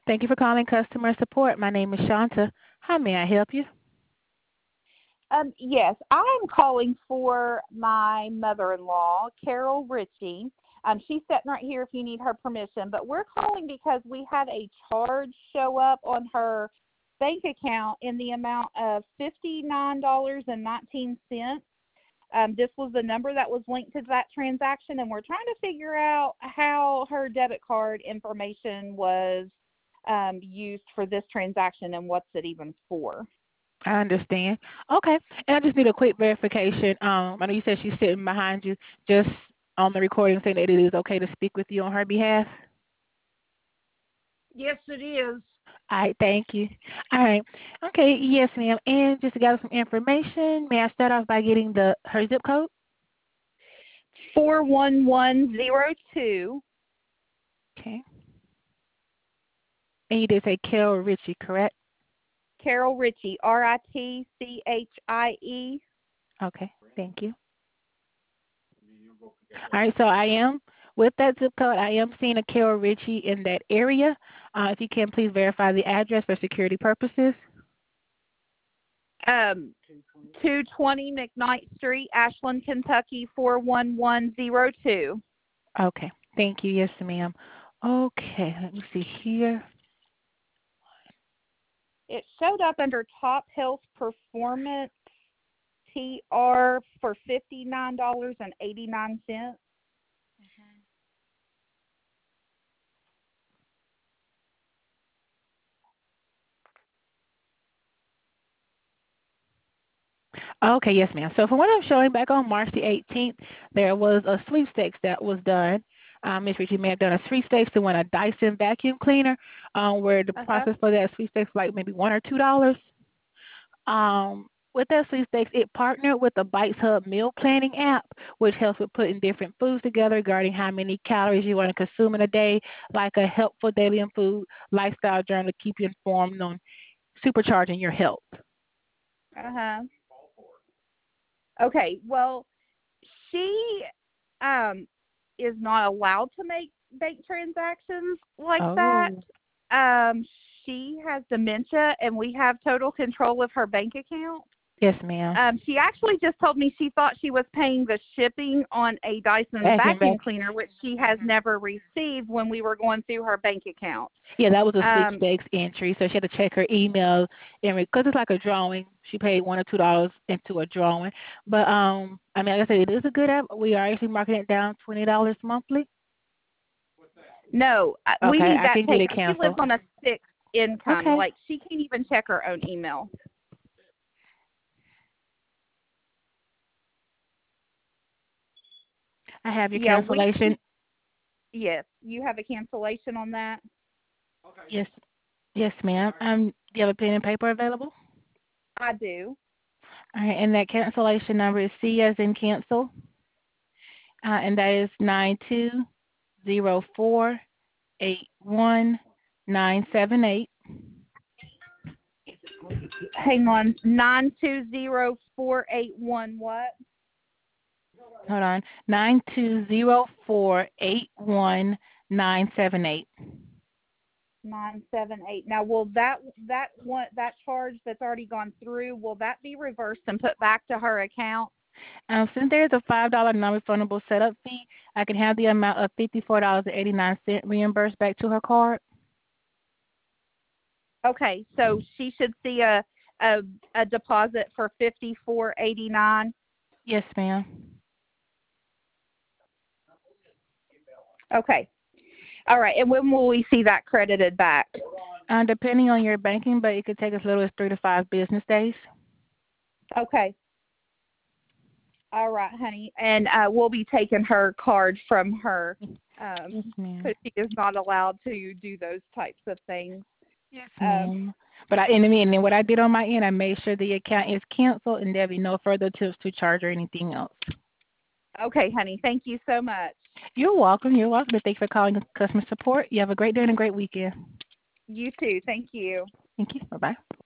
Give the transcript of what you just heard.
Thank you for calling customer support. My name is Shanta. How may I help you? Yes, I'm calling for my mother-in-law, Carol Ritchie. She's sitting right here if you need her permission, but we're calling because we had a charge show up on her bank account in the amount of $59.19. This was the number that was linked to that transaction, and we're trying to figure out how her debit card information was used for this transaction and what's it even for. I understand. Okay. And I just need a quick verification. I know you said she's sitting behind you, just on the recording saying that it is okay to speak with you on her behalf. Yes, it is. All right, thank you. All right. Okay, yes, ma'am. And just to gather some information, may I start off by getting her zip code? 41102. Okay. And you did say Carol Ritchie, correct? Carol Ritchie, Ritchie. Okay, thank you. All right, so I am, with that zip code, I am seeing a Carol Ritchie in that area. If you can, please verify the address for security purposes. 220 McKnight Street, Ashland, Kentucky, 41102. Okay, thank you. Yes, ma'am. Okay, let me see here. It showed up under Top Health Performance TR for $59.89. Okay, yes, ma'am. So from what I'm showing, back on March the 18th, there was a sweepstakes that was done. Ms. Ritchie may have done a sweepstakes to win a Dyson vacuum cleaner, where the process for that sweepstakes was like maybe $1 or $2. With that sweepstakes, it partnered with the Bites Hub meal planning app, which helps with putting different foods together regarding how many calories you want to consume in a day, like a helpful daily and food lifestyle journal to keep you informed on supercharging your health. Okay, well, she is not allowed to make bank transactions like that. She has dementia, and we have total control of her bank account. Yes, ma'am. She actually just told me she thought she was paying the shipping on a Dyson vacuum cleaner, which she has never received when we were going through her bank account. Yeah, that was a sweepstakes entry, so she had to check her email, and because it's like a drawing, she paid $1 or $2 into a drawing. But I mean, like I said, it is a good app. We are actually marketing it down $20 monthly. No, okay, we need I that can paid. get it She canceled. lives on a fixed income. Okay. Like, she can't even check her own email. I have your cancellation. Yes, you have a cancellation on that? Okay. Yes, ma'am. Do you have a pen and paper available? I do. All right, and that cancellation number is C as in cancel, and that is 9204819978. Hang on, 920481 what? Hold on, 9204819978. 978. Now, will that charge that's already gone through, will that be reversed and put back to her account? Since there is a $5 non-refundable setup fee, I can have the amount of $54.89 reimbursed back to her card. Okay, so she should see a deposit for $54.89. Yes, ma'am. Okay. All right, and when will we see that credited back? Depending on your banking, but it could take as little as 3 to 5 business days. Okay. All right, honey, and we'll be taking her card from her because she is not allowed to do those types of things. Yes, ma'am. But and then what I did on my end, I made sure the account is canceled and there'll be no further attempts to charge or anything else. Okay, honey. Thank you so much. You're welcome. You're welcome. And thanks for calling customer support. You have a great day and a great weekend. You too. Thank you. Thank you. Bye-bye.